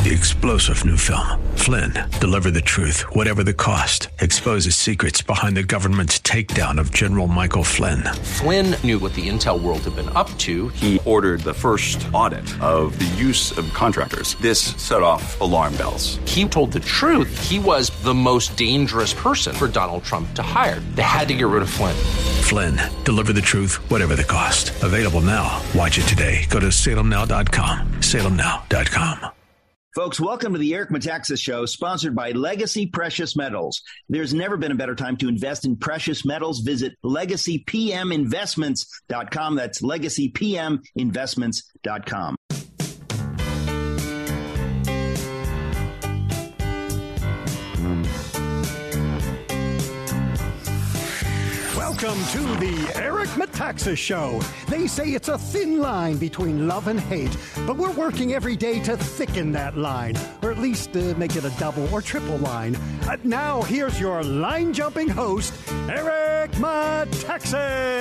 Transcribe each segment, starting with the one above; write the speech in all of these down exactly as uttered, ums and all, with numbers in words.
The explosive new film, Flynn, deliver the truth, whatever the cost, exposes secrets behind the government's takedown of General Michael Flynn. Flynn knew what the intel world had been up to. He ordered the first audit of the use of contractors. This set off alarm bells. He told the truth. He was the most dangerous person for Donald Trump to hire. They had to get rid of Flynn. Flynn, deliver the truth, whatever the cost. Available now. Watch it today. Go to salem now dot com. salem now dot com. Folks, welcome to the Eric Metaxas Show, sponsored by Legacy Precious Metals. There's never been a better time to invest in precious metals. Visit legacy p m investments dot com. That's legacy p m investments dot com. Welcome to the Eric Metaxas Show. They say it's a thin line between love and hate, but we're working every day to thicken that line, or at least uh, make it a double or triple line. Uh, now, here's your line-jumping host, Eric Metaxas.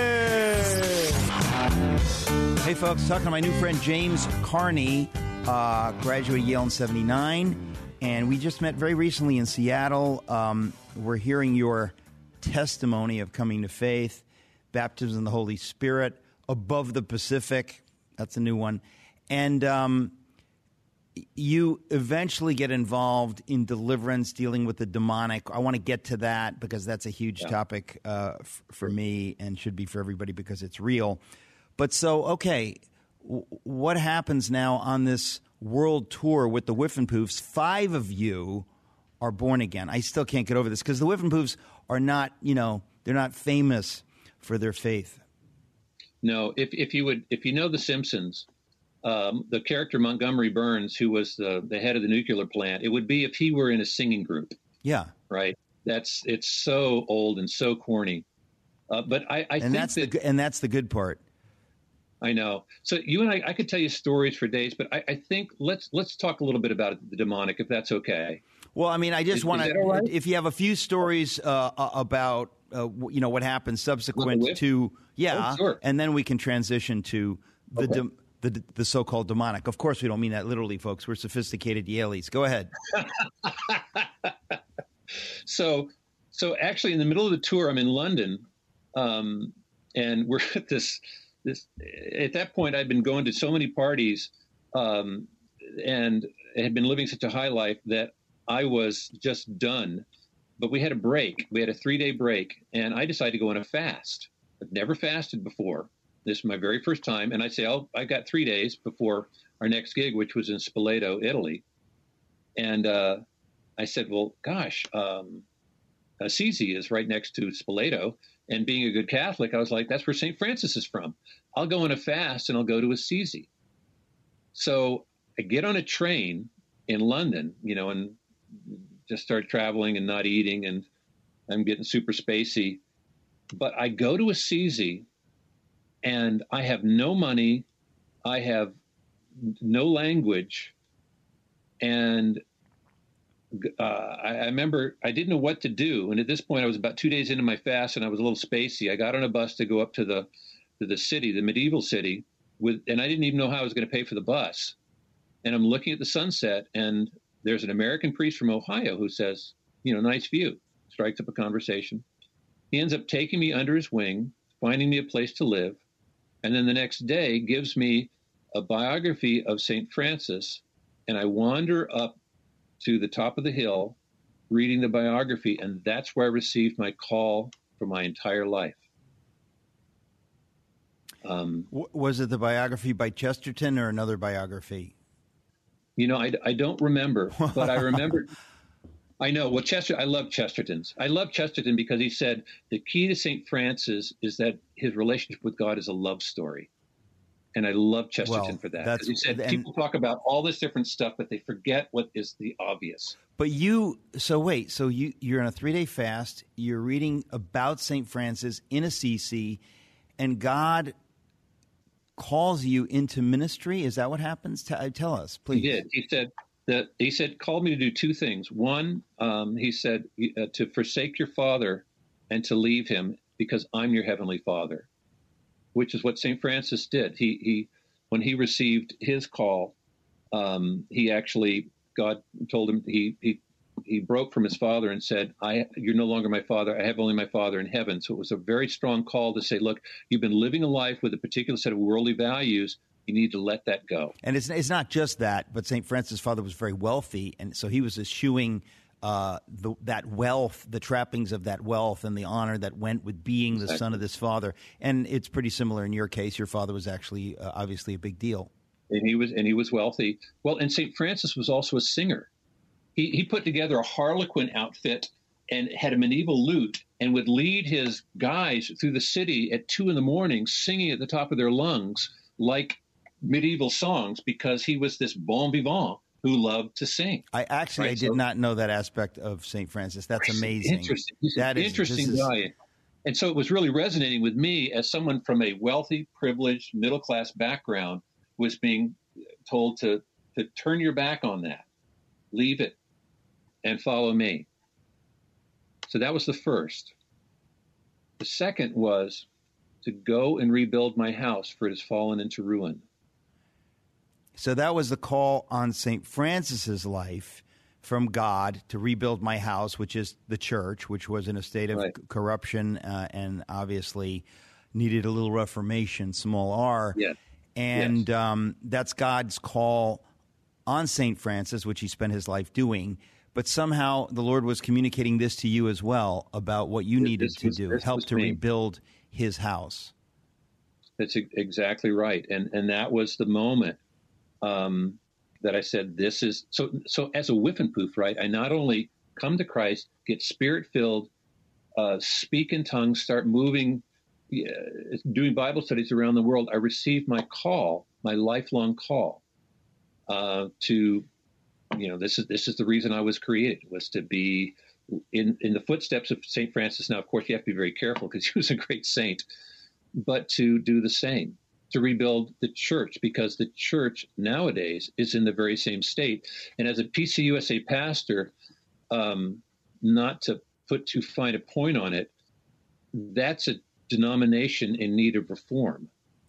Hey, folks, talking to my new friend James Carney, uh, graduated Yale in seventy-nine, and we just met very recently in Seattle. Um, we're hearing your testimony of coming to faith, baptism in the Holy Spirit, Above the Pacific. That's a new one. And um, you eventually get involved in deliverance, dealing with the demonic. I want to get to that because that's a huge yeah. topic uh, f- for me and should be for everybody because it's real. But so, okay, w- what happens now on this world tour with the Whiffenpoofs? Five of you are born again. I still can't get over this because the Whiffenpoofs are not, you know, they're not famous for their faith. No, if if you would, if you know The Simpsons, um, the character Montgomery Burns, who was the, the head of the nuclear plant, it would be if he were in a singing group. Yeah, right. That's it's so old and so corny. Uh, but I, I and think that's that, the and that's the good part. I know. So you and I, I could tell you stories for days, but I, I think let's let's talk a little bit about the demonic, if that's okay. Well, I mean, I just want to, right? if you have a few stories uh, about, uh, you know, what happened subsequent to, yeah, oh, sure. And then we can transition to the, okay. de- the the so-called demonic. Of course, we don't mean that literally, folks. We're sophisticated Yaleys. Go ahead. so, so actually, in the middle of the tour, I'm in London, um, and we're at this, this, at that point, I'd been going to so many parties um, and had been living such a high life that I was just done, but we had a break. We had a three-day break, and I decided to go on a fast. I've never fasted before. This is my very first time, and I say, oh, I got three days before our next gig, which was in Spoleto, Italy. And uh, I said, well, gosh, um, Assisi is right next to Spoleto, and being a good Catholic, I was like, that's where Saint Francis is from. I'll go on a fast, and I'll go to Assisi. So I get on a train in London, you know, and just start traveling and not eating, and I'm getting super spacey. But I go to Assisi, and I have no money, I have no language, and uh, I, I remember I didn't know what to do. And at this point, I was about two days into my fast, and I was a little spacey. I got on a bus to go up to the to the city, the medieval city, with, and I didn't even know how I was going to pay for the bus. And I'm looking at the sunset, and there's an American priest from Ohio who says, you know, nice view, strikes up a conversation. He ends up taking me under his wing, finding me a place to live, and then the next day gives me a biography of Saint Francis, and I wander up to the top of the hill reading the biography, and that's where I received my call for my entire life. Um, was it the biography by Chesterton or another biography? You know, I, I don't remember, but I remember. I know. Well, Chester, I love Chesterton's. I love Chesterton because he said the key to Saint Francis is that his relationship with God is a love story. And I love Chesterton well, for that. That's, he said and, people talk about all this different stuff, but they forget what is the obvious. But you, so wait, so you, you're on a three-day fast. You're reading about Saint Francis in Assisi, and God calls you into ministry. Is that what happens? T- tell us, please. He did. He said that he said called me to do two things. One, um, he said uh, to forsake your father and to leave him because I'm your heavenly Father, which is what Saint Francis did. He he when he received his call, um, he actually God told him he he he broke from his father and said, "I you're no longer my father. I have only my Father in heaven." So it was a very strong call to say, "Look, you've been living a life with a particular set of worldly values. You need to let that go." And it's it's not just that, but Saint Francis' father was very wealthy, and so he was eschewing uh, the, that wealth, the trappings of that wealth, and the honor that went with being exactly. the son of this father. And it's pretty similar in your case. Your father was actually uh, obviously a big deal. And he was and he was wealthy. Well, and Saint Francis was also a singer. He he put together a harlequin outfit and had a medieval lute and would lead his guys through the city at two in the morning, singing at the top of their lungs like medieval songs, because he was this bon vivant who loved to sing. I actually right? I did so, not know that aspect of Saint Francis. That's amazing. Interesting. He's that an is, interesting guy. Is... And so it was really resonating with me as someone from a wealthy, privileged, middle-class background was being told to, to turn your back on that, leave it, and follow me. So that was the first. The second was to go and rebuild my house, for it has fallen into ruin. So that was the call on Saint Francis's life from God to rebuild my house, which is the church, which was in a state of right. c- corruption uh, and obviously needed a little reformation, small r. Yes. And yes. Um, that's God's call on Saint Francis, which he spent his life doing. But somehow the Lord was communicating this to you as well about what you this, needed this to was, do, help to me. rebuild his house. That's exactly right. And and that was the moment um, that I said, this is, so So as a whiffenpoof, right, I not only come to Christ, get spirit-filled, uh, speak in tongues, start moving, uh, doing Bible studies around the world, I received my call, my lifelong call uh, to, you know, this is this is the reason I was created, was to be in, in the footsteps of Saint Francis. Now, of course, you have to be very careful because he was a great saint, but to do the same, to rebuild the church, because the church nowadays is in the very same state. And as a P C U S A pastor, um, not to put too fine a point on it, that's a denomination in need of reform.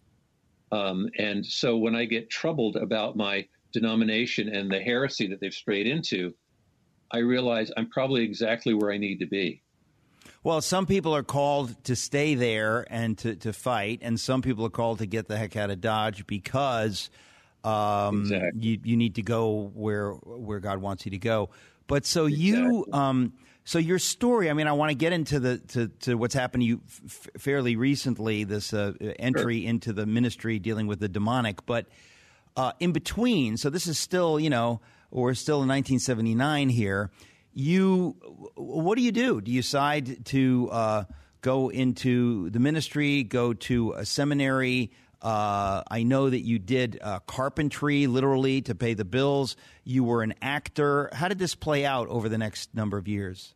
Um, and so when I get troubled about my denomination and the heresy that they've strayed into, I realize I'm probably exactly where I need to be. Well, some people are called to stay there and to, to fight, and some people are called to get the heck out of Dodge because um, exactly. you you need to go where where God wants you to go. But so exactly. you, um, so your story. I mean, I want to get into the to, to what's happened to you f- fairly recently. This uh, entry sure. into the ministry dealing with the demonic, but uh, in between. So this is still, you know, we're still in nineteen seventy-nine here. You, what do you do? Do you decide to uh, go into the ministry, go to a seminary? Uh, I know that you did uh, carpentry, literally, to pay the bills. You were an actor. How did this play out over the next number of years?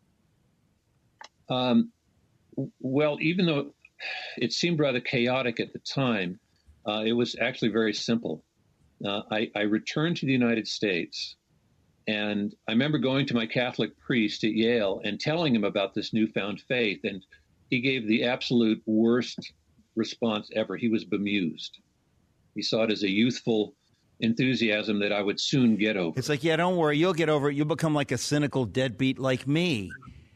Um, well, even though it seemed rather chaotic at the time, uh, it was actually very simple. Uh, I, I returned to the United States. And I remember going to my Catholic priest at Yale and telling him about this newfound faith, and he gave the absolute worst response ever. He was bemused. He saw it as a youthful enthusiasm that I would soon get over. It's like, yeah, don't worry, you'll get over it. You'll become like a cynical deadbeat like me,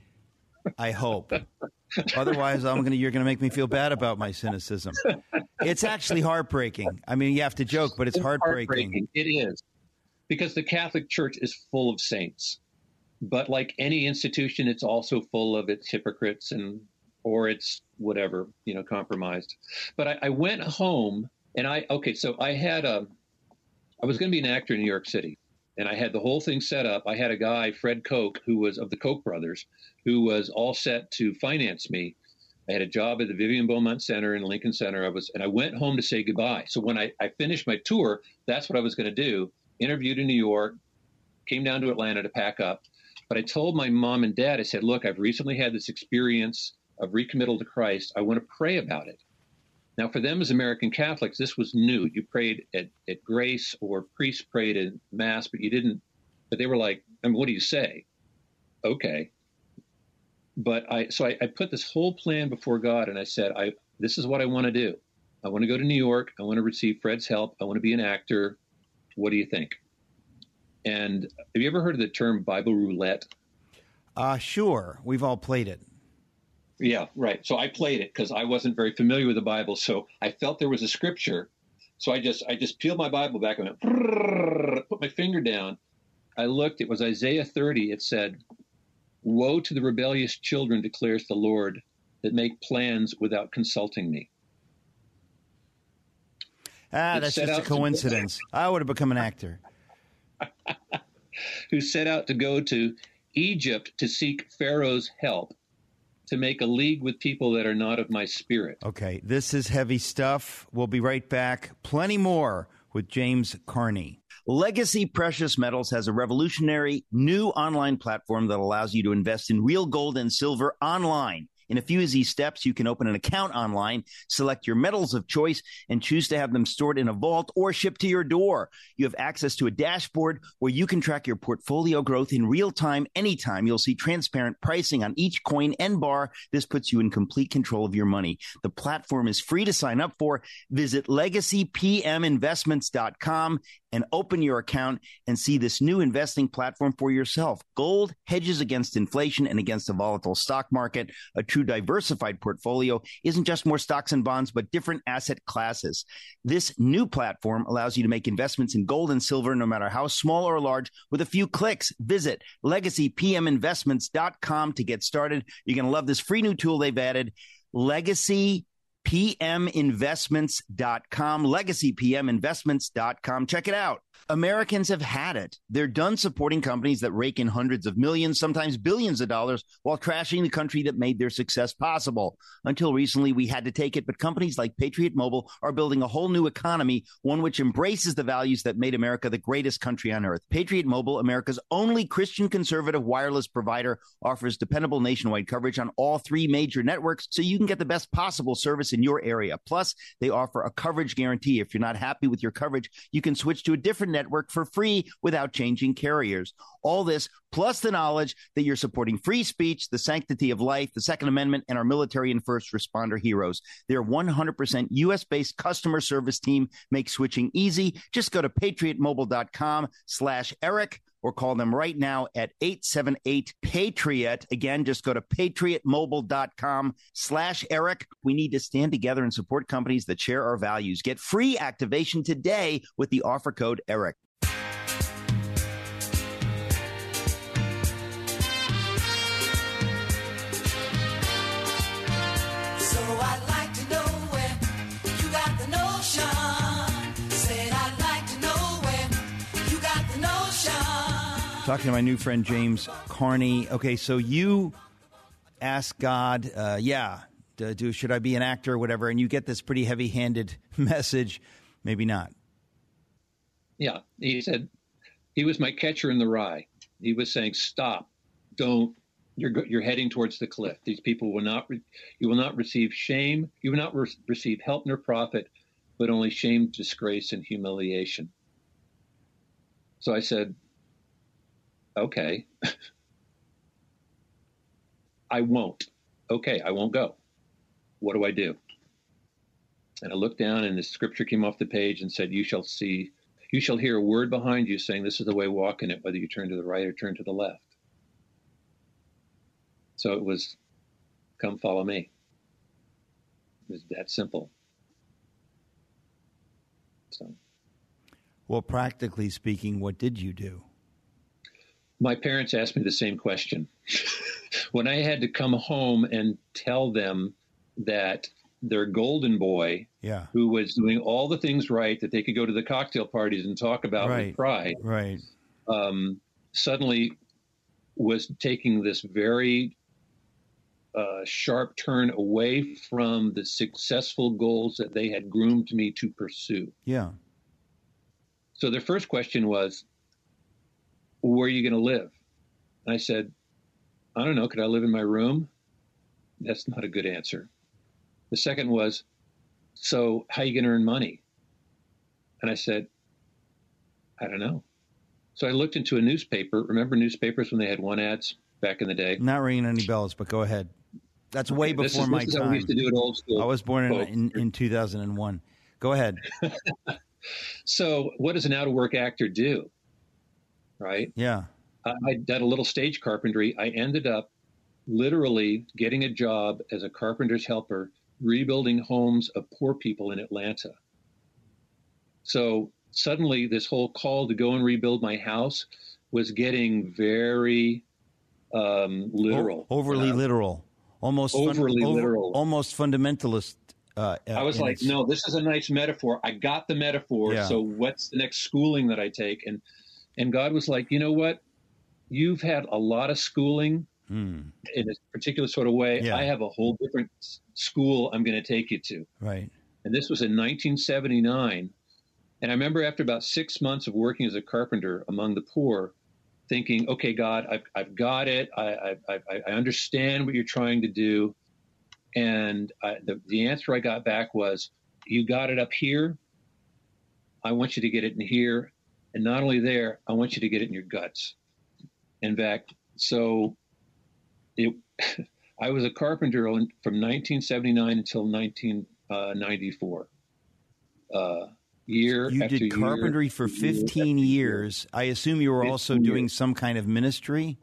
I hope. Otherwise, I'm gonna you're gonna make me feel bad about my cynicism. It's actually heartbreaking. I mean, you have to joke, but it's, it's heartbreaking. heartbreaking. It is. Because the Catholic Church is full of saints, but like any institution, it's also full of its hypocrites and or it's whatever, you know, compromised. But I, I went home and I okay, so I had a I was going to be an actor in New York City, and I had the whole thing set up. I had a guy, Fred Koch, who was of the Koch brothers, who was all set to finance me. I had a job at the Vivian Beaumont Center in Lincoln Center. I was and I went home to say goodbye. So when I, I finished my tour, that's what I was going to do. Interviewed in New York, came down to Atlanta to pack up. But I told my mom and dad, I said, look, I've recently had this experience of recommittal to Christ. I want to pray about it. Now, for them as American Catholics, this was new. You prayed at, at Grace or priests prayed at Mass, but you didn't. But they were like, I mean, what do you say? Okay. But I, so I, I put this whole plan before God, and I said, I, this is what I want to do. I want to go to New York. I want to receive Fred's help. I want to be an actor. What do you think? And have you ever heard of the term Bible roulette? Uh, sure. We've all played it. Yeah, right. So I played it because I wasn't very familiar with the Bible. So I felt there was a scripture. So I just I just peeled my Bible back and went, put my finger down. I looked. It was Isaiah thirty. It said, "Woe to the rebellious children, declares the Lord, that make plans without consulting me." Ah, that's just a coincidence. To- I would have become an actor. Who set out to go to Egypt to seek Pharaoh's help, to make a league with people that are not of my spirit. Okay, this is heavy stuff. We'll be right back. Plenty more with James Carney. Legacy Precious Metals has a revolutionary new online platform that allows you to invest in real gold and silver online. In a few easy steps, you can open an account online, select your metals of choice, and choose to have them stored in a vault or shipped to your door. You have access to a dashboard where you can track your portfolio growth in real time, anytime. You'll see transparent pricing on each coin and bar. This puts you in complete control of your money. The platform is free to sign up for. Visit legacy p m investments dot com and open your account and see this new investing platform for yourself. Gold hedges against inflation and against a volatile stock market. A true diversified portfolio isn't just more stocks and bonds, but different asset classes. This new platform allows you to make investments in gold and silver, no matter how small or large, with a few clicks. Visit legacy p m investments dot com to get started. You're going to love this free new tool they've added, legacy p m investments dot com, legacy p m investments dot com. Check it out. Americans have had it. They're done supporting companies that rake in hundreds of millions, sometimes billions of dollars, while trashing the country that made their success possible. Until recently, we had to take it, but companies like Patriot Mobile are building a whole new economy, one which embraces the values that made America the greatest country on earth. Patriot Mobile, America's only Christian conservative wireless provider, offers dependable nationwide coverage on all three major networks, so you can get the best possible service in your area. Plus, they offer a coverage guarantee. If you're not happy with your coverage, you can switch to a different network for free without changing carriers. All this, plus the knowledge that you're supporting free speech, the sanctity of life, the Second Amendment, and our military and first responder heroes. Their one hundred percent U S-based customer service team makes switching easy. Just go to patriot mobile dot com slash Eric or call them right now at eight seven eight PATRIOT. Again, just go to patriot mobile dot com slash Eric. We need to stand together and support companies that share our values. Get free activation today with the offer code Eric. Talking to my new friend, James Carney. Okay, so you ask God, uh, yeah, do, do should I be an actor or whatever, and you get this pretty heavy-handed message, maybe not. Yeah, he said, he was my catcher in the rye. He was saying, stop, don't, you're you're heading towards the cliff. These people will not, re- you will not receive shame, you will not re- receive help nor profit, but only shame, disgrace, and humiliation. So I said, okay, I won't. Okay, I won't go. What do I do? And I looked down and the scripture came off the page and said, you shall see, you shall hear a word behind you saying, this is the way, walk in it, whether you turn to the right or turn to the left. So it was, come follow me. It was that simple. So. Well, practically speaking, what did you do? My parents asked me the same question. When I had to come home and tell them that their golden boy, yeah. who was doing all the things right, that they could go to the cocktail parties and talk about right. with pride, right. um, suddenly was taking this very uh, sharp turn away from the successful goals that they had groomed me to pursue. Yeah. So their first question was, where are you going to live? And I said, I don't know. Could I live in my room? That's not a good answer. The second was, so how are you going to earn money? And I said, I don't know. So I looked into a newspaper. Remember newspapers when they had one ads back in the day? Not ringing any bells, but go ahead. That's way okay, before is, my this time. Is how we used to do it old school. I was born in, in, in two thousand one. Go ahead. So what does an out-of-work actor do? right? Yeah. I, I did a little stage carpentry. I ended up literally getting a job as a carpenter's helper, rebuilding homes of poor people in Atlanta. So suddenly this whole call to go and rebuild my house was getting very um, literal. O- overly uh, literal. Almost overly fun, literal. Over, almost fundamentalist. Uh, I was like, its... no, this is a nice metaphor. I got the metaphor. Yeah. So what's the next schooling that I take? And and God was like, you know what? You've had a lot of schooling hmm. in a particular sort of way. Yeah. I have a whole different school I'm going to take you to. Right. And this was in nineteen seventy-nine. And I remember after about six months of working as a carpenter among the poor, thinking, okay, God, I've, I've got it. I, I, I understand what you're trying to do. And I, the, the answer I got back was, you got it up here. I want you to get it in here. And not only there, I want you to get it in your guts. In fact, so it, I was a carpenter from nineteen seventy-nine until nineteen ninety-four. Uh, year you after did carpentry year, for fifteen years. I assume you were also doing years. some kind of ministry?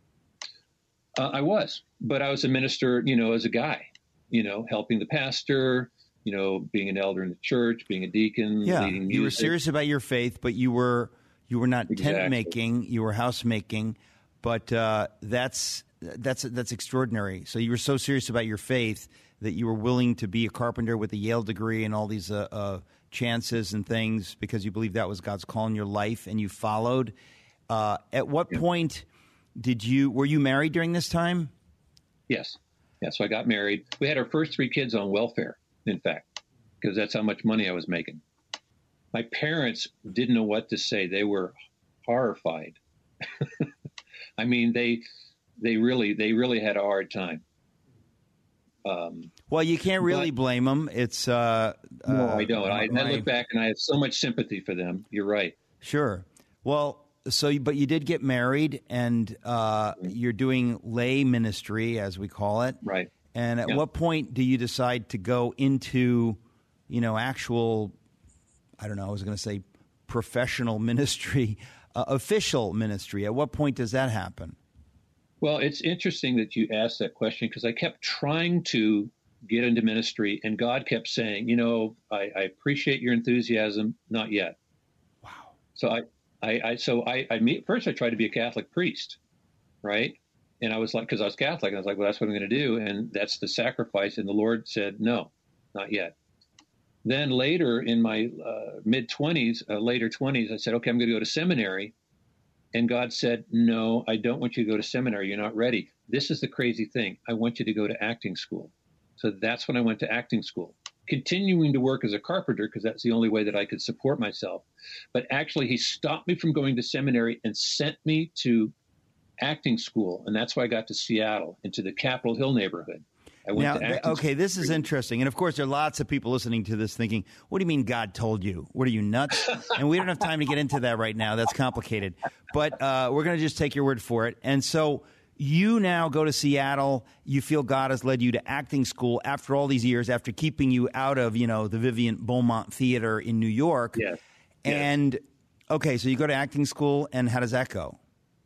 Uh, I was, but I was a minister, you know, as a guy, you know, helping the pastor, you know, being an elder in the church, being a deacon, yeah, leading music. You were serious about your faith, but you were you were not exactly. tent making, you were house making. But uh, that's that's that's extraordinary. So you were so serious about your faith that you were willing to be a carpenter with a Yale degree and all these uh, uh, chances and things because you believed that was God's call in your life, and you followed. Uh, at what yeah. point did you were you married during this time? Yes, yeah. So I got married. We had our first three kids on welfare, in fact, because that's how much money I was making. My parents didn't know what to say. They were horrified. I mean, they they really they really had a hard time. Um, well, you can't really but, blame them. It's uh, no, uh, I don't. I, my, I look back and I have so much sympathy for them. You're right. Sure. Well, so but you did get married, and uh, you're doing lay ministry, as we call it, right? And at yeah. what point do you decide to go into, you know, actual? I don't know. I was going to say professional ministry. Uh, official ministry. At what point does that happen? Well, it's interesting that you asked that question because I kept trying to get into ministry, and God kept saying, you know, I, I appreciate your enthusiasm, not yet. Wow. So I, I, I so I, I meet, first I tried to be a Catholic priest, right? And I was like, because I was Catholic, and I was like, well, that's what I'm going to do, and that's the sacrifice. And the Lord said, no, not yet. Then later in my uh, mid-twenties, uh, later twenties, I said, okay, I'm going to go to seminary. And God said, no, I don't want you to go to seminary. You're not ready. This is the crazy thing. I want you to go to acting school. So that's when I went to acting school, continuing to work as a carpenter because that's the only way that I could support myself. But actually, he stopped me from going to seminary and sent me to acting school. And that's why I got to Seattle, into the Capitol Hill neighborhood. I went now, to acting okay, school. This is interesting. And, of course, there are lots of people listening to this thinking, what do you mean God told you? What are you, nuts? And we don't have time to get into that right now. That's complicated. But uh, we're going to just take your word for it. And so you now go to Seattle. You feel God has led you to acting school after all these years, after keeping you out of, you know, the Vivian Beaumont Theater in New York. Yes. And, yes. okay, so you go to acting school, and how does that go?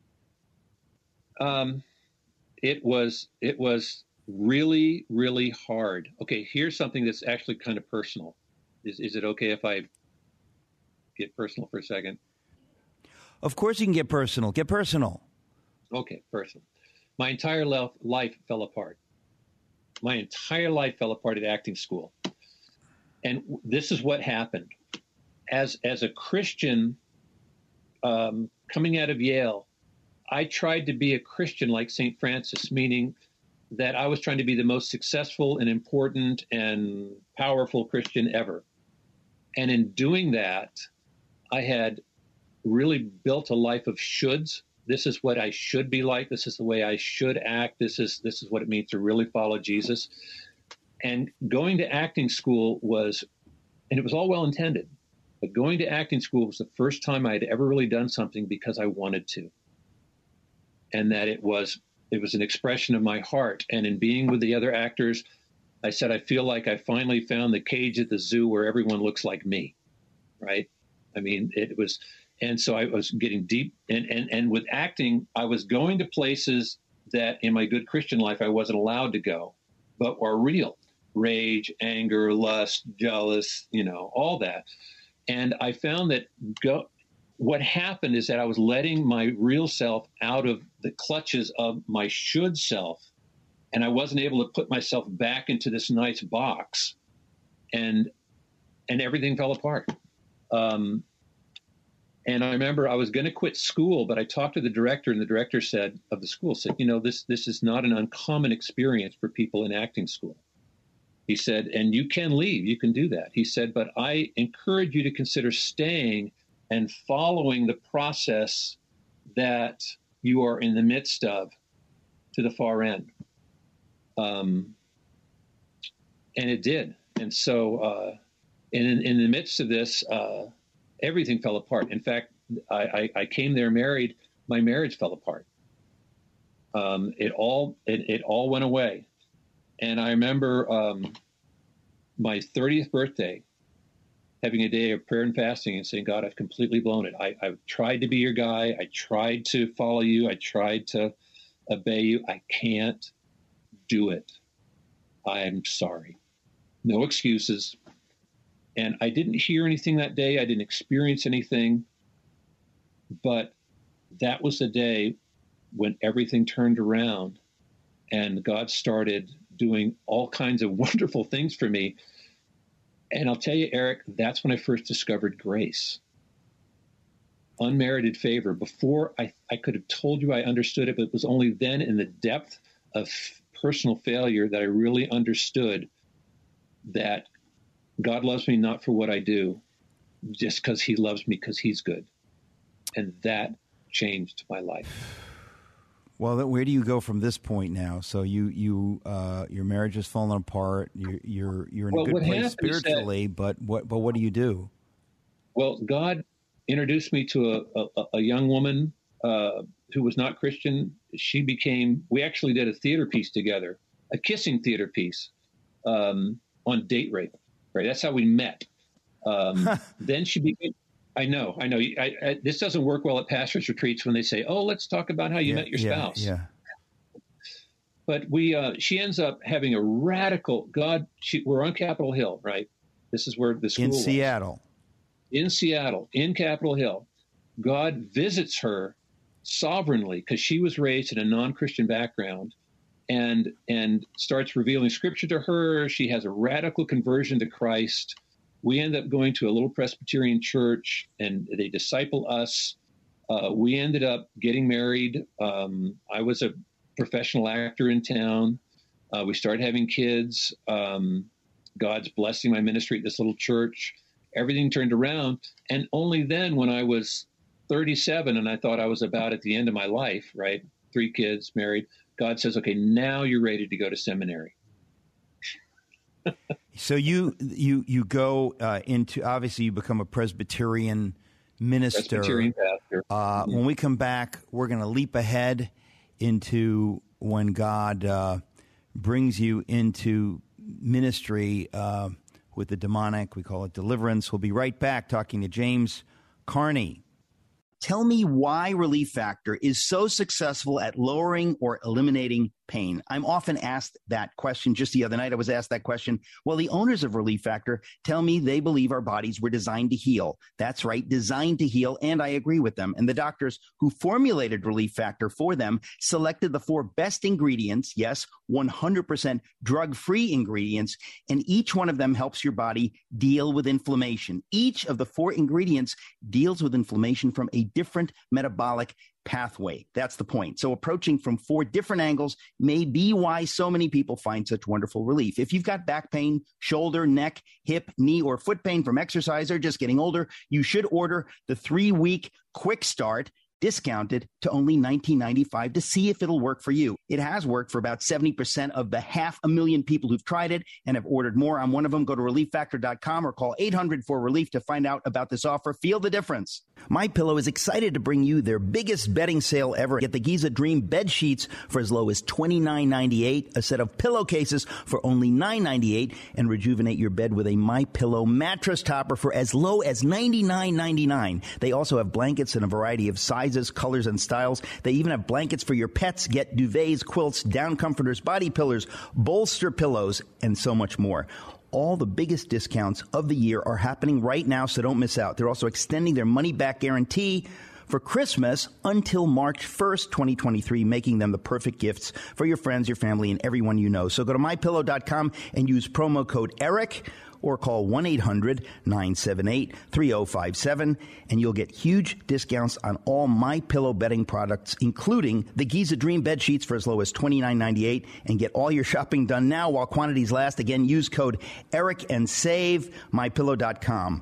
Um, it was it was... really, really hard. Okay, here's something that's actually kind of personal. Is is it okay if I get personal for a second? Of course you can get personal. Get personal. Okay, personal. My entire life, life fell apart. My entire life fell apart at acting school. And this is what happened. As, as a Christian um, coming out of Yale, I tried to be a Christian like Saint Francis, meaning that I was trying to be the most successful and important and powerful Christian ever. And in doing that, I had really built a life of shoulds. This is what I should be like. This is the way I should act. This is this is what it means to really follow Jesus. And going to acting school was, and it was all well intended, but going to acting school was the first time I had ever really done something because I wanted to. And that it was It was an expression of my heart. And in being with the other actors, I said, I feel like I finally found the cage at the zoo where everyone looks like me, right? I mean, it was and so I was getting deep. And, and, and with acting, I was going to places that in my good Christian life I wasn't allowed to go, but are real. Rage, anger, lust, jealous, you know, all that. And I found that go, what happened is that I was letting my real self out of the clutches of my should self. And I wasn't able to put myself back into this nice box. And and everything fell apart. Um, and I remember I was going to quit school, but I talked to the director, and the director said of the school said, you know, this this is not an uncommon experience for people in acting school. He said, and you can leave, you can do that. He said, but I encourage you to consider staying and following the process that you are in the midst of to the far end. Um, and it did. And so uh, in, in the midst of this, uh, everything fell apart. In fact, I, I, I came there married. My marriage fell apart. Um, it all it, it all went away. And I remember um, my thirtieth birthday, having a day of prayer and fasting and saying, God, I've completely blown it. I, I've tried to be your guy. I tried to follow you. I tried to obey you. I can't do it. I'm sorry. No excuses. And I didn't hear anything that day. I didn't experience anything. But that was the day when everything turned around and God started doing all kinds of wonderful things for me. And I'll tell you, Eric, that's when I first discovered grace. Unmerited favor. Before I, I could have told you I understood it, but it was only then in the depth of personal failure that I really understood that God loves me not for what I do, just because he loves me because he's good. And that changed my life. Well, where do you go from this point now? So you, you, uh, your marriage has fallen apart. You're, you're, you're in well, a good place spiritually, that, but what, but what do you do? Well, God introduced me to a, a, a young woman uh, who was not Christian. She became. We actually did a theater piece together, a kissing theater piece um, on date rape. Right, that's how we met. Um, then she became. I know, I know. I, I, this doesn't work well at pastors' retreats when they say, "Oh, let's talk about how you yeah, met your yeah, spouse." Yeah. But we, uh, she ends up having a radical. God, she, we're on Capitol Hill, right? This is where the school in was. Seattle. In Seattle, in Capitol Hill, God visits her sovereignly because she was raised in a non-Christian background, and and starts revealing Scripture to her. She has a radical conversion to Christ. We end up going to a little Presbyterian church, and they disciple us. Uh, we ended up getting married. Um, I was a professional actor in town. Uh, we started having kids. Um, God's blessing my ministry at this little church. Everything turned around. And only then, when I was thirty-seven and I thought I was about at the end of my life, right? Three kids, married. God says, okay, now you're ready to go to seminary. So you you you go uh, into, obviously you become a Presbyterian minister. Presbyterian pastor. Uh, mm-hmm. When we come back, we're going to leap ahead into when God uh, brings you into ministry uh, with the demonic. We call it deliverance. We'll be right back talking to James Carney. Tell me why Relief Factor is so successful at lowering or eliminating pain. I'm often asked that question. Just the other night, I was asked that question. Well, the owners of Relief Factor tell me they believe our bodies were designed to heal. That's right, designed to heal, and I agree with them. And the doctors who formulated Relief Factor for them selected the four best ingredients, yes, one hundred percent drug-free ingredients, and each one of them helps your body deal with inflammation. Each of the four ingredients deals with inflammation from a different metabolic pathway. That's the point. So approaching from four different angles may be why so many people find such wonderful relief. If you've got back pain, shoulder, neck, hip, knee, or foot pain from exercise or just getting older, you should order the three-week quick start discounted to only nineteen ninety-five dollars to see if it'll work for you. It has worked for about seventy percent of the half a million people who've tried it and have ordered more. I'm one of them. Go to relief factor dot com or call eight hundred four relief to find out about this offer. Feel the difference. MyPillow is excited to bring you their biggest bedding sale ever. Get the Giza Dream bed sheets for as low as twenty-nine ninety-eight, a set of pillowcases for only nine ninety-eight, and rejuvenate your bed with a MyPillow mattress topper for as low as ninety-nine ninety-nine. They also have blankets in a variety of sizes, colors, and styles. They even have blankets for your pets. Get duvets, quilts, down comforters, body pillars, bolster pillows, and so much more. All the biggest discounts of the year are happening right now, so don't miss out. They're also extending their money-back guarantee for Christmas until March first, twenty twenty-three, making them the perfect gifts for your friends, your family, and everyone you know. So go to my pillow dot com and use promo code ERIC or call one eight hundred nine seven eight three oh five seven, and you'll get huge discounts on all MyPillow bedding products, including the Giza Dream bed sheets for as low as twenty-nine ninety-eight, and get all your shopping done now while quantities last. Again, use code ERIC and save my pillow dot com.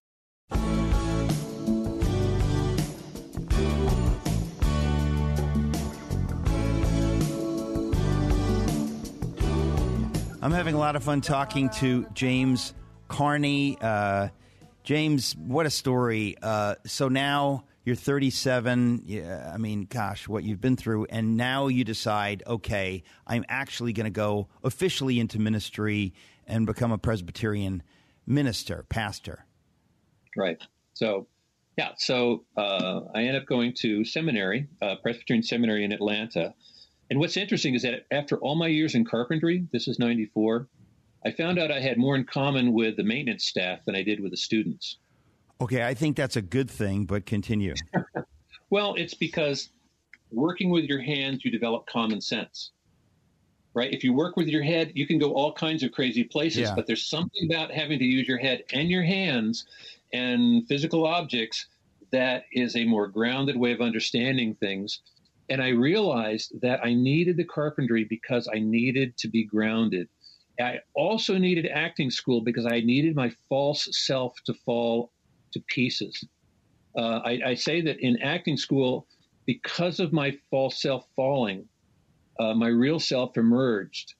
I'm having a lot of fun talking to James Carney. Uh, James, what a story. Uh, so now you're thirty-seven. Yeah, I mean, gosh, what you've been through. And now you decide, okay, I'm actually going to go officially into ministry and become a Presbyterian minister, pastor. Right. So, yeah. So uh, I ended up going to seminary, uh, Presbyterian Seminary in Atlanta. And what's interesting is that after all my years in carpentry, this is ninety-four, I found out I had more in common with the maintenance staff than I did with the students. Okay, I think that's a good thing, but continue. Well, it's because working with your hands, you develop common sense, right? If you work with your head, you can go all kinds of crazy places, Yeah. but there's something about having to use your head and your hands and physical objects that is a more grounded way of understanding things. And I realized that I needed the carpentry because I needed to be grounded. I also needed acting school because I needed my false self to fall to pieces. Uh, I, I say that in acting school, because of my false self falling, uh, my real self emerged.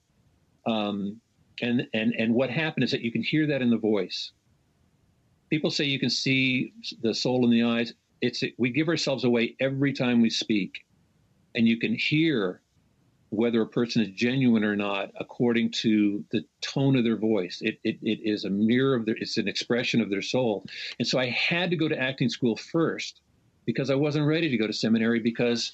Um, and, and, and what happened is that you can hear that in the voice. People say you can see the soul in the eyes. It's we give ourselves away every time we speak. And you can hear whether a person is genuine or not according to the tone of their voice. It, it, it is a mirror of their, it's an expression of their soul. And so I had to go to acting school first because I wasn't ready to go to seminary because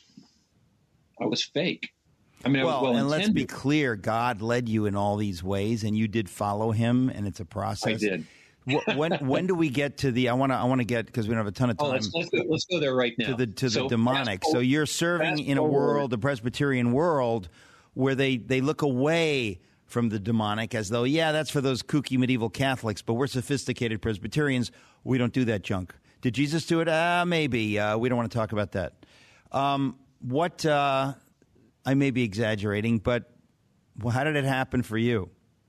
I was fake. I mean, well, I was well and let's be intended. clear, God led you in all these ways, and you did follow him, and it's a process. I did. when when do we get to the? I want to I want to get because we don't have a ton of time. Oh, let's, let's, go, let's go there right now. To the to So the demonic. fast So forward- you're serving fast in a forward. world, the Presbyterian world, where they, they look away from the demonic as though, yeah, that's for those kooky medieval Catholics, but we're sophisticated Presbyterians. We don't do that junk. Did Jesus do it? Ah, uh, maybe. Uh, we don't want to talk about that. Um, what uh, I may be exaggerating, but well, how did it happen for you?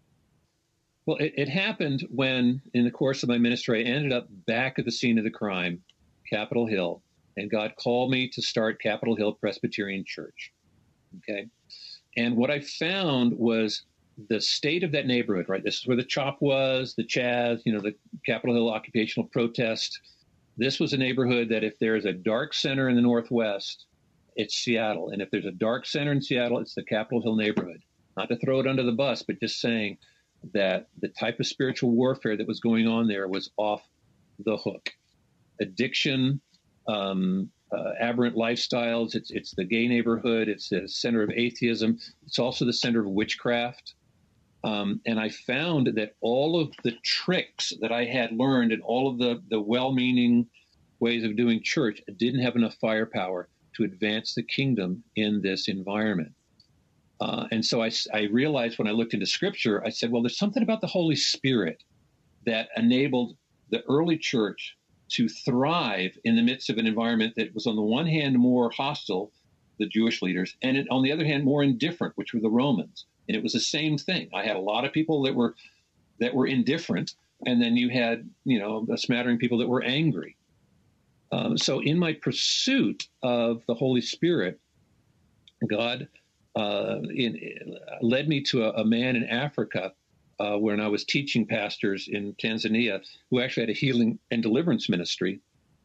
Well, it, it happened when, in the course of my ministry, I ended up back at the scene of the crime, Capitol Hill, and God called me to start Capitol Hill Presbyterian Church. Okay, and what I found was the state of that neighborhood. Right, this is where the CHOP was, the Chaz, you know, the Capitol Hill occupational protest. This was a neighborhood that if there is a dark center in the Northwest, it's Seattle, and if there's a dark center in Seattle, it's the Capitol Hill neighborhood. Not to throw it under the bus, but just saying that the type of spiritual warfare that was going on there was off the hook. Addiction, um, uh, aberrant lifestyles, it's it's the gay neighborhood, it's the center of atheism, it's also the center of witchcraft. Um, and I found that all of the tricks that I had learned and all of the, the well-meaning ways of doing church didn't have enough firepower to advance the kingdom in this environment. Uh, and so I, I realized when I looked into Scripture, I said, well, there's something about the Holy Spirit that enabled the early church to thrive in the midst of an environment that was, on the one hand, more hostile, the Jewish leaders, and it, on the other hand, more indifferent, which were the Romans. And it was the same thing. I had a lot of people that were that were indifferent, and then you had, you know, a smattering of people that were angry. Um, so in my pursuit of the Holy Spirit, God uh, in, led me to a, a man in Africa uh, when I was teaching pastors in Tanzania who actually had a healing and deliverance ministry,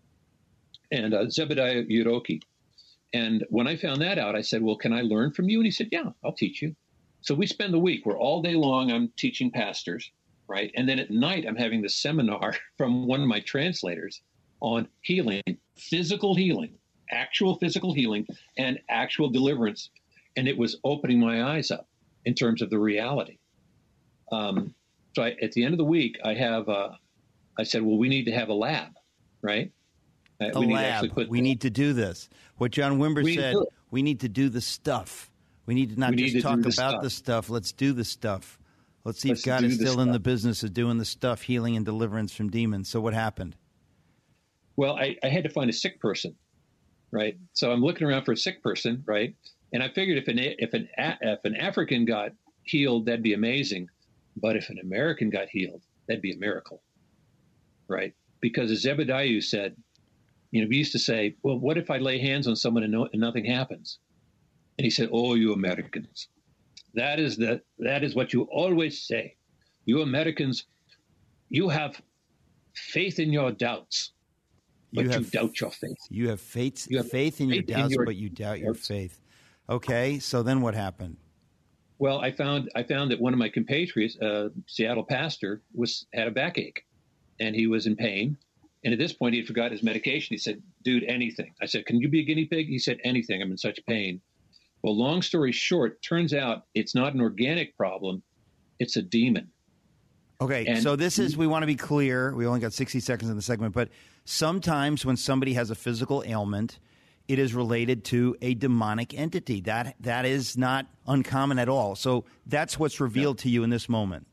and uh, Zebediah Yuroki. And when I found that out, I said, well, can I learn from you? And he said, yeah, I'll teach you. So we spend the week where all day long I'm teaching pastors, right? And then at night I'm having this seminar from one of my translators on healing, physical healing, actual physical healing, and actual deliverance. And it was opening my eyes up in terms of the reality. Um, so I, at the end of the week, I have, uh, I said, well, we need to have a lab, right? Uh, a we need lab. To actually put we need to do this. What John Wimber we said, need we need to do the stuff. We need to not We need just to talk do about the stuff. the stuff. Let's do the stuff. Let's see Let's if God do is the still in stuff. the business of doing the stuff, healing and deliverance from demons. So what happened? Well, I, I had to find a sick person, right? So I'm looking around for a sick person, right? And I figured if an if an if an African got healed, that'd be amazing. But if an American got healed, that'd be a miracle, right? Because as Zebediah said, you know, we used to say, well, what if I lay hands on someone and, no, and nothing happens? And he said, oh, you Americans, that is the that is what you always say. You Americans, you have faith in your doubts, but You you, have- doubt your faith. You have faith, You have faith in your faith in doubts, your but you doubt your doubts. faith. Okay, so then what happened? Well, I found I found that one of my compatriots, uh, Seattle pastor, was had a backache, and he was in pain. And at this point, he had forgot his medication. He said, "Dude, anything." I said, "Can you be a guinea pig?" He said, "Anything. I'm in such pain." Well, long story short, turns out it's not an organic problem; it's a demon. Okay, And- so this is, we want to be clear. We only got sixty seconds in the segment, but sometimes when somebody has a physical ailment, it is related to a demonic entity. That That is not uncommon at all. So that's what's revealed to you in this moment.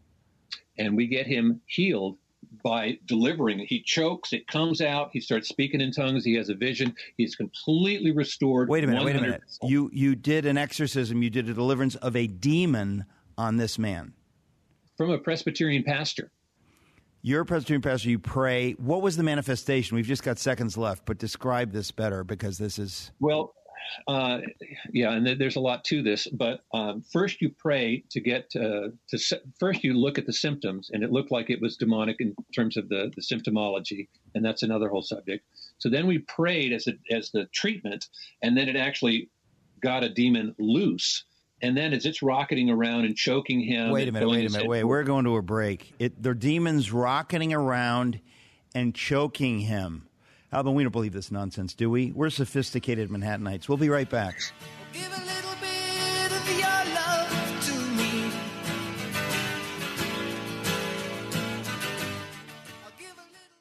And we get him healed by delivering. He chokes, it comes out, he starts speaking in tongues, he has a vision, he's completely restored. Wait a minute, wait a one hundred minute. percent. You, you did an exorcism, you did a deliverance of a demon on this man. From a Presbyterian pastor. You're a Presbyterian pastor, you pray. What was the manifestation? We've just got seconds left, but describe this better because this is... Well, uh, yeah, and th- there's a lot to this, but um, first you pray to get uh, to se- first you look at the symptoms, and it looked like it was demonic in terms of the, the symptomology, and that's another whole subject. So then we prayed as a, as the treatment, and then it actually got a demon loose. And then as it's rocketing around and choking him. Wait a and minute, filling wait a his minute, head- wait. We're going to a break. It, they're demons rocketing around and choking him. Alvin, we don't believe this nonsense, do we? We're sophisticated Manhattanites. We'll be right back. Give a little bit of your love to me. I'll give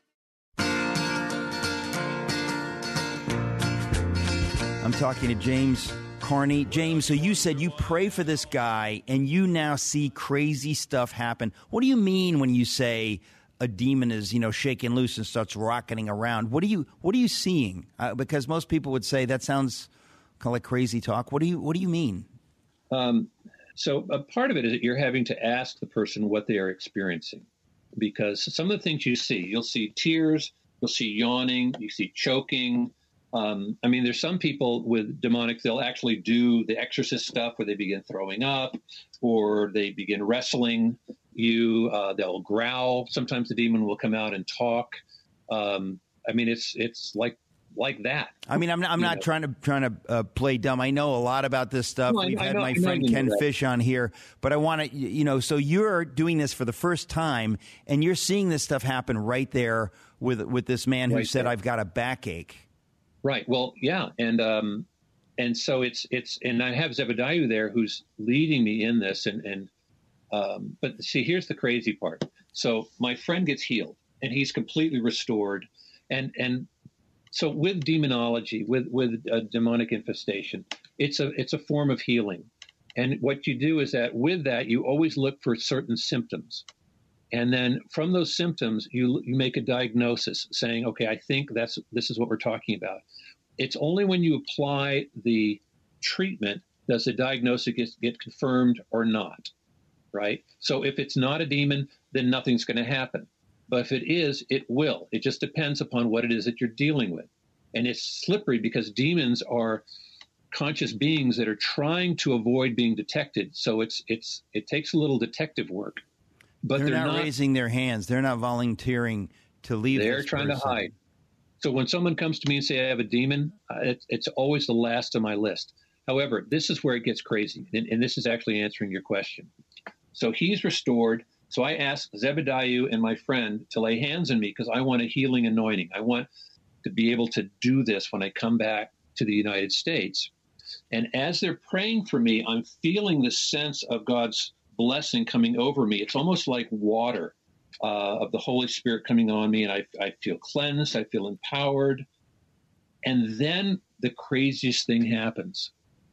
a little. I'm talking to James Carney. James, so you said you pray for this guy and you now see crazy stuff happen. What do you mean when you say a demon is, you know, shaking loose and starts rocketing around? What are you What are you seeing? Uh, because most people would say that sounds kind of like crazy talk. What do you What do you mean? Um, so a part of it is that you're having to ask the person what they are experiencing, because some of the things you see, you'll see tears, you'll see yawning, you see choking. Um, I mean, there's some people with demonic, they'll actually do the exorcist stuff where they begin throwing up or they begin wrestling you. Uh, they'll growl. Sometimes the demon will come out and talk. Um, I mean, it's it's like like that. I mean, I'm not, I'm You not know. trying to trying to uh, play dumb. I know a lot about this stuff. No, I- We've I had know- my I know friend you know Ken that. Fish on here, but I want to, you know, so you're doing this for the first time, and you're seeing this stuff happen right there with with this man who Right said, there. "I've got a backache." Right. Well, yeah, and um, and so it's it's and I have Zebediah there who's leading me in this, and and um, but see, here's the crazy part. So my friend gets healed, and he's completely restored, and and so with demonology, with with a demonic infestation, it's a it's a form of healing, and what you do is that with that you always look for certain symptoms. And then from those symptoms, you you make a diagnosis saying, okay, I think that's this is what we're talking about. It's only when you apply the treatment does the diagnosis get, get confirmed or not, right? So if it's not a demon, then nothing's going to happen. But if it is, it will. It just depends upon what it is that you're dealing with. And it's slippery because demons are conscious beings that are trying to avoid being detected. So it's it's it takes a little detective work. But they're, they're not, not raising their hands. They're not volunteering to leave. They're this trying person. to hide. So when someone comes to me and say I have a demon, uh, it, it's always the last on my list. However, this is where it gets crazy, and, and this is actually answering your question. So he's restored. So I asked Zebediah and my friend to lay hands on me because I want a healing anointing. I want to be able to do this when I come back to the United States. And as they're praying for me, I'm feeling this sense of God's blessing coming over me. It's almost like water uh, of the Holy Spirit coming on me, and I, I feel cleansed. I feel empowered. And then the craziest thing happens.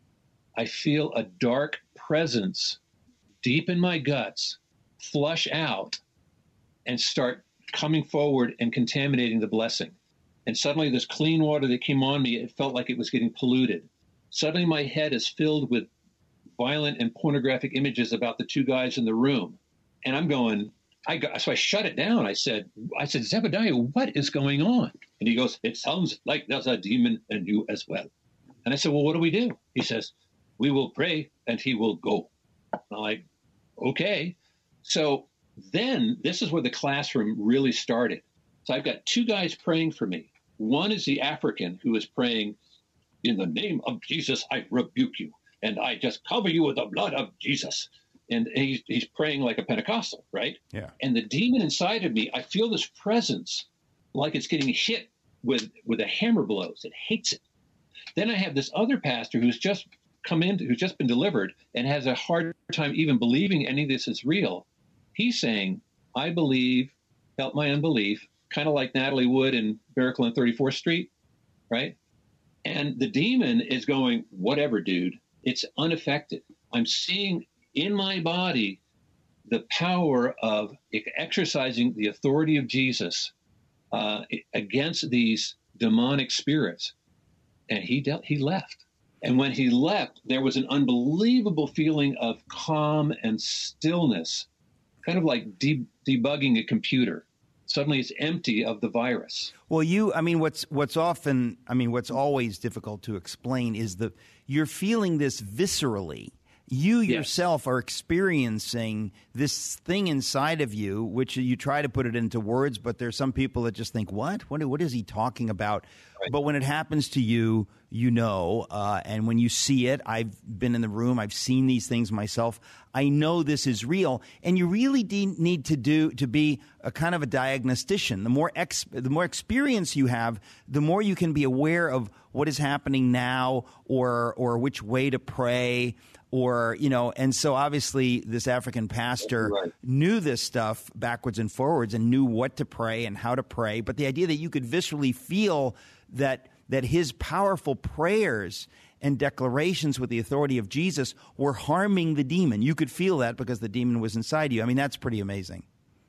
I feel a dark presence deep in my guts flush out and start coming forward and contaminating the blessing. And suddenly this clean water that came on me, it felt like it was getting polluted. Suddenly my head is filled with violent and pornographic images about the two guys in the room. And I'm going, I got, so I shut it down. I said, I said, Zebediah, what is going on? And he goes, it sounds like there's a demon in you as well. And I said, well, what do we do? He says, we will pray and he will go. And I'm like, okay. So then this is where the classroom really started. So I've got two guys praying for me. One is the African who is praying, in the name of Jesus, I rebuke you. And I just cover you with the blood of Jesus. And he's, he's praying like a Pentecostal, right? Yeah. And the demon inside of me, I feel this presence like it's getting hit with, with a hammer blows. It hates it. Then I have this other pastor who's just come in, who's just been delivered and has a hard time even believing any of this is real. He's saying, I believe, help my unbelief, kind of like Natalie Wood in Miracle on thirty-fourth Street, right? And the demon is going, whatever, dude. It's unaffected. I'm seeing in my body the power of exercising the authority of Jesus uh, against these demonic spirits. And he dealt, he left. And when he left, there was an unbelievable feeling of calm and stillness, kind of like de- debugging a computer. Suddenly it's empty of the virus. Well, you, I mean, what's what's often, I mean, what's always difficult to explain is the you're feeling this viscerally. You Yes. yourself are experiencing this thing inside of you, which you try to put it into words, but there's some people that just think, what? What, what is he talking about? Right. But when it happens to you, you know, uh, and when you see it, I've been in the room, I've seen these things myself. I know this is real, and you really de- need to do to be a kind of a diagnostician. The more ex- the more experience you have, the more you can be aware of what is happening now, or or which way to pray. Or, you know, and so obviously this African pastor Right. knew this stuff backwards and forwards and knew what to pray and how to pray. But the idea that you could viscerally feel that that his powerful prayers and declarations with the authority of Jesus were harming the demon. You could feel that because the demon was inside you. I mean, that's pretty amazing.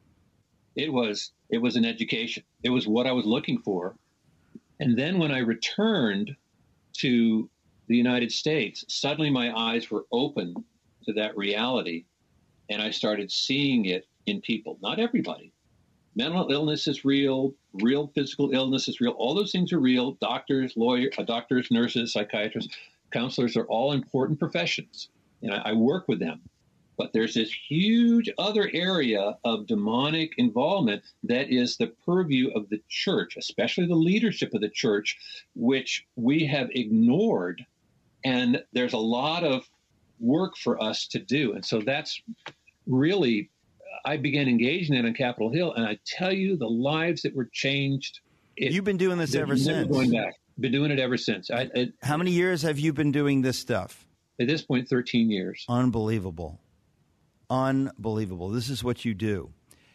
It was it was an education. It was what I was looking for. And then when I returned to the United States, suddenly my eyes were open to that reality, and I started seeing it in people. Not everybody. Mental illness is real. Real physical illness is real. All those things are real. Doctors, lawyers, uh, doctors, nurses, psychiatrists, counselors are all important professions, and I, I work with them. But there's this huge other area of demonic involvement that is the purview of the church, especially the leadership of the church, which we have ignored. And there's a lot of work for us to do. And so that's really, I began engaging in on Capitol Hill. And I tell you, the lives that were changed. It, You've been doing this ever never since. Going back. Been doing it ever since. I, it, How many years have you been doing this stuff? At this point, thirteen years. Unbelievable. Unbelievable. This is what you do.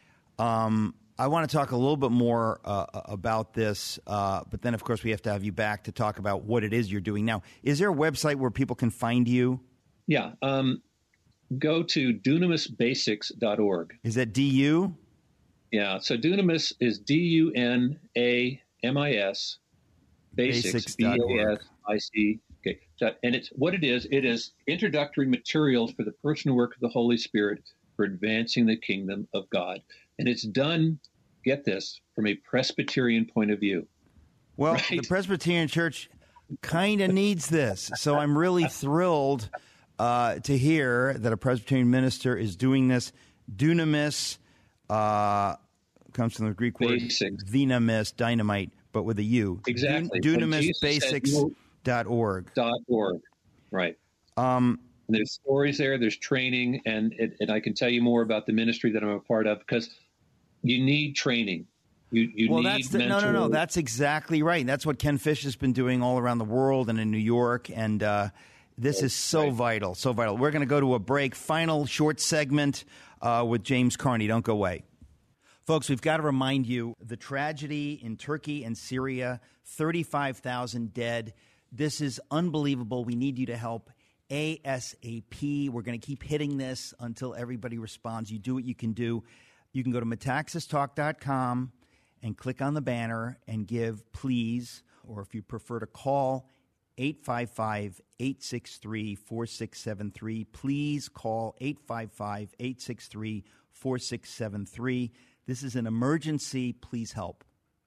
Um, I want to talk a little bit more uh, about this, uh, but then, of course, we have to have you back to talk about what it is you're doing now. Is there a website where people can find you? Yeah. Um, go to dunamis basics dot org. Is that D U? Yeah. So Dunamis is D U N A M I S, Basics, Basics B dot A org. S I C. Okay. So, and it's what it is. It is introductory materials for the personal work of the Holy Spirit for advancing the kingdom of God. And it's done get this, from a Presbyterian point of view. Well, right? the Presbyterian Church kind of needs this. So I'm really thrilled uh, to hear that a Presbyterian minister is doing this. Dunamis uh, comes from the Greek word Basics. dynamis, dynamite, but with a U. Exactly. dunamis basics dot org. Dot org. Right. Um, and there's stories there. There's training, and it, and I can tell you more about the ministry that I'm a part of, because you need training. You, you well, need that's the, no, no, no. That's exactly right. That's what Ken Fish has been doing all around the world and in New York. And uh, this is so right. vital, so vital. We're going to go to a break. Final short segment uh, with James Carney. Don't go away. Folks, we've got to remind you the tragedy in Turkey and Syria, thirty-five thousand dead. This is unbelievable. We need you to help ASAP. We're going to keep hitting this until everybody responds. You do what you can do. You can go to metaxas talk dot com and click on the banner and give, please, or if you prefer to call, eight five five, eight six three, four six seven three. Please call eight five five, eight six three, four six seven three. This is an emergency. Please help.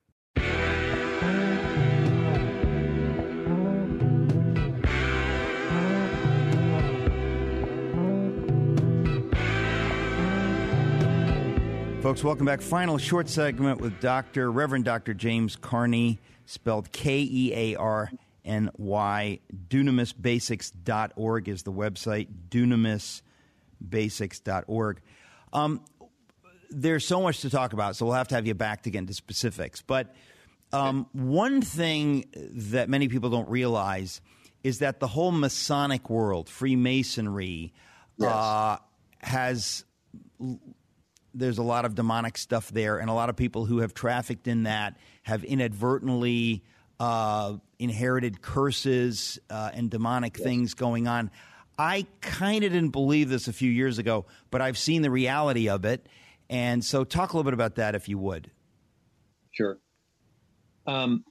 Folks, welcome back. Final short segment with Doctor Reverend Doctor James Carney, spelled K E A R N Y. dunamis basics dot org is the website, dunamis basics dot org. Um, there's so much to talk about, so we'll have to have you back to get into specifics. But um, one thing that many people don't realize is that the whole Masonic world, Freemasonry, yes. uh, has... There's a lot of demonic stuff there, and a lot of people who have trafficked in that have inadvertently uh, inherited curses uh, and demonic yes. things going on. I kind of didn't believe this a few years ago, but I've seen the reality of it. And so talk a little bit about that, if you would. Sure. Um,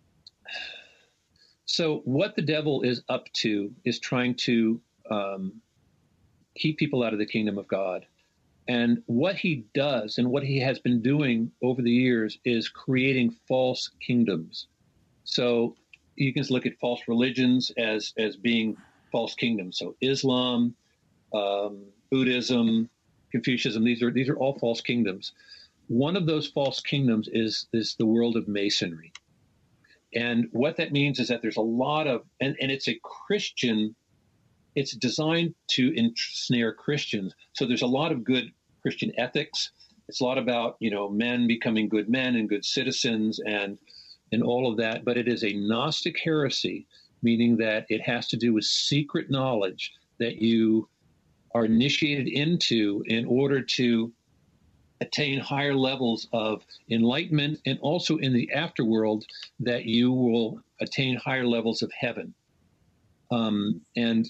so what the devil is up to is trying to um, keep people out of the kingdom of God. And what he does and what he has been doing over the years is creating false kingdoms. So you can look at false religions as, as being false kingdoms. So Islam, um, Buddhism, Confucianism, these are these are all false kingdoms. One of those false kingdoms is, is the world of Masonry. And what that means is that there's a lot of, and, and it's a Christian It's designed to ensnare Christians. So there's a lot of good Christian ethics. It's a lot about, you know, men becoming good men and good citizens and and all of that. But it is a Gnostic heresy, meaning that it has to do with secret knowledge that you are initiated into in order to attain higher levels of enlightenment, and also in the afterworld that you will attain higher levels of heaven. Um, and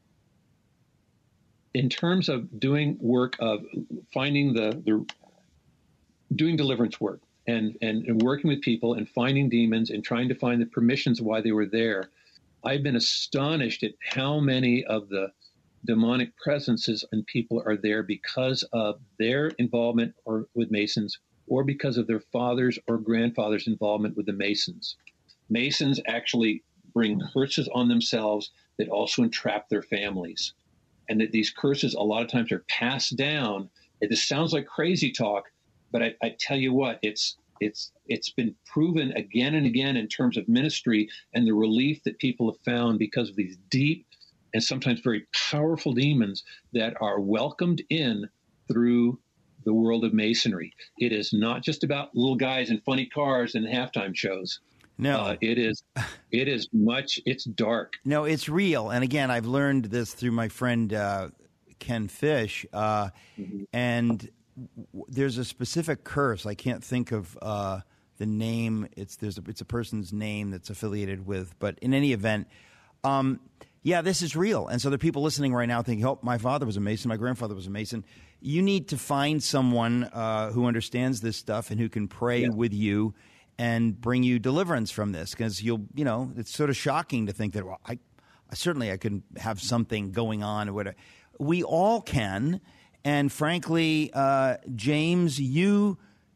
in terms of doing work of finding the, the doing deliverance work and, and, and working with people and finding demons and trying to find the permissions why they were there, I've been astonished at how many of the demonic presences and people are there because of their involvement or with Masons, or because of their fathers or grandfathers' involvement with the Masons. Masons actually bring curses on themselves that also entrap their families. And that these curses a lot of times are passed down. It just sounds like crazy talk, but I, I tell you what, it's it's it's been proven again and again in terms of ministry and the relief that people have found because of these deep and sometimes very powerful demons that are welcomed in through the world of Masonry. It is not just about little guys in funny cars and halftime shows. No, uh, it is. It is much. It's dark. No, it's real. And again, I've learned this through my friend uh, Ken Fish. Uh, mm-hmm. And w- there's a specific curse. I can't think of uh, the name. It's there's a, it's a person's name that's affiliated with. But in any event, um, yeah, this is real. And so there are people listening right now thinking, "Oh, my father was a Mason. My grandfather was a Mason." You need to find someone uh, who understands this stuff and who can pray yeah. with you and bring you deliverance from this, because you'll, you know, it's sort of shocking to think that, well, I, I certainly I could have something going on or whatever. We all can, and frankly, uh, James, you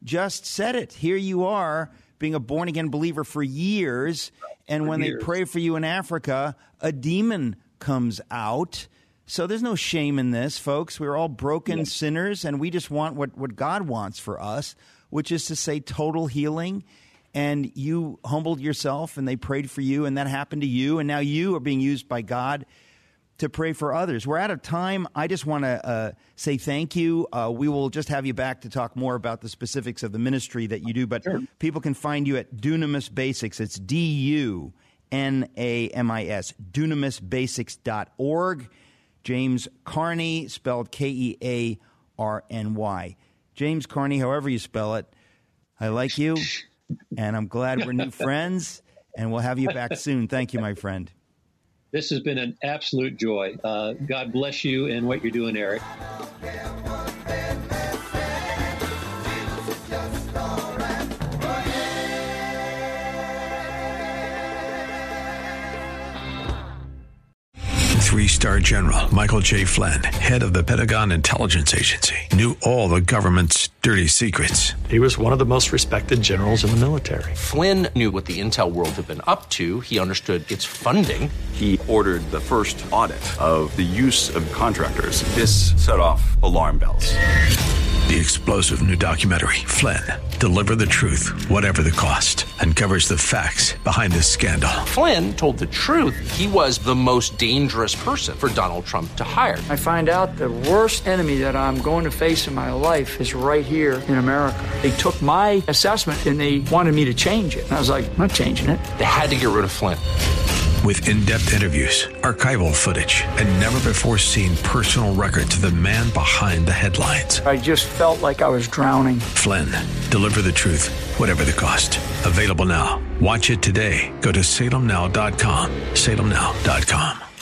just said it. Here you are, being a born-again believer for years, and for when years. They pray for you in Africa, a demon comes out. So there's no shame in this, folks. We're all broken yeah. sinners, and we just want what, what God wants for us, which is to say total healing. And you humbled yourself, and they prayed for you, and that happened to you, and now you are being used by God to pray for others. We're out of time. I just want to uh, say thank you. Uh, we will just have you back to talk more about the specifics of the ministry that you do, but sure. people can find you at Dunamis Basics. It's D U N A M I S, dunamis basics dot org. James Carney, spelled K E A R N Y. James Carney, however you spell it, I like you, and I'm glad we're new friends, and we'll have you back soon. Thank you, my friend. This has been an absolute joy. Uh, God bless you and what you're doing, Eric. Three-star General Michael J. Flynn, head of the Pentagon Intelligence Agency, knew all the government's dirty secrets. He was one of the most respected generals in the military. Flynn knew what the intel world had been up to. He understood its funding. He ordered the first audit of the use of contractors. This set off alarm bells. The explosive new documentary, Flynn, Deliver the Truth, Whatever the Cost, uncovers the facts behind this scandal. Flynn told the truth. He was the most dangerous person for Donald Trump to hire. I find out the worst enemy that I'm going to face in my life is right here in America. They took my assessment and they wanted me to change it. And I was like, I'm not changing it. They had to get rid of Flynn. With in-depth interviews, archival footage, and never-before-seen personal records of the man behind the headlines. I just felt like I was drowning. Flynn, Deliver the Truth, Whatever the Cost. Available now. Watch it today. Go to salem now dot com. salem now dot com.